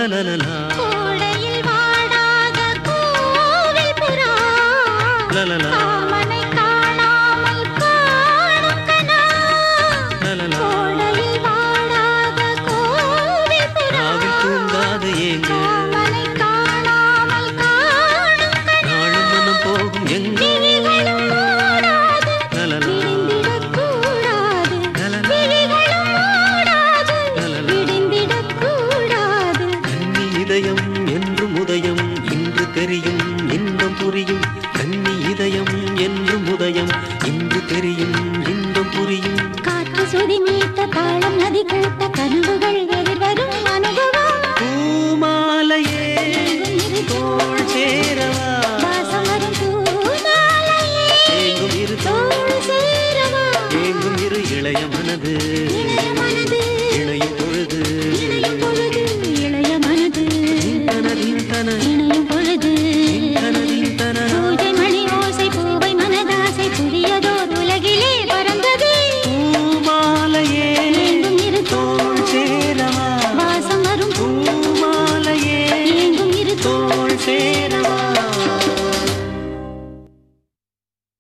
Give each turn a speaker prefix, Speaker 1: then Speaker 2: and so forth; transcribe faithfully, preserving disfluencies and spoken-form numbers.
Speaker 1: கோடையில் வாடாத கோவில் புறா காமனை காணாமல் காணும் கனா கோடையில் வாடாத கோவில் புறா
Speaker 2: தூங்காது ஏங்க
Speaker 1: காமனை காணாமல் காணும் கனா
Speaker 2: நாளும் மனம் போகும் எங்க
Speaker 1: விழிகளும் மூடாது விடிந்திடக் கூடாது விழிகளும் மூடாது விடிந்திடக் கூடாது
Speaker 2: கன்னி இதயம் என்றும் உதயம் இன்று தெரியும் இன்பம் புரியும் கன்னி இதயம் என்றும் உதயம் இன்று தெரியும் இன்பம் புரியும்
Speaker 1: காற்று சுதி மீட்ட தாளம் நதி கூட்ட கனவுகள் எதிர்வரும் அனுபவம்
Speaker 2: பூமாலையே தோள் சேரவா
Speaker 1: வாசம் வரும் பூமாலையே
Speaker 2: ஏங்கும் இரு
Speaker 1: தோள் சேரவா
Speaker 2: ஏங்கும் இரு இளைய மனது
Speaker 1: இளைய மனது
Speaker 2: இணையும் பொழுது
Speaker 1: இணையும் பொழுது இளைய மனது
Speaker 2: தனதின் தன
Speaker 1: இணையும் பொழுது
Speaker 2: தனதின் தன
Speaker 1: பூஜை மணி ஓசை பூவை மனதாசை புதியதோர் உலகிலே பறந்தது
Speaker 2: பூமாலையே
Speaker 1: ஏங்கும் இரு
Speaker 2: தோள் சேரவா
Speaker 1: வாசம் வரும்
Speaker 2: பூமாலையே
Speaker 1: ஏங்கும் இரு
Speaker 2: தோள் சேர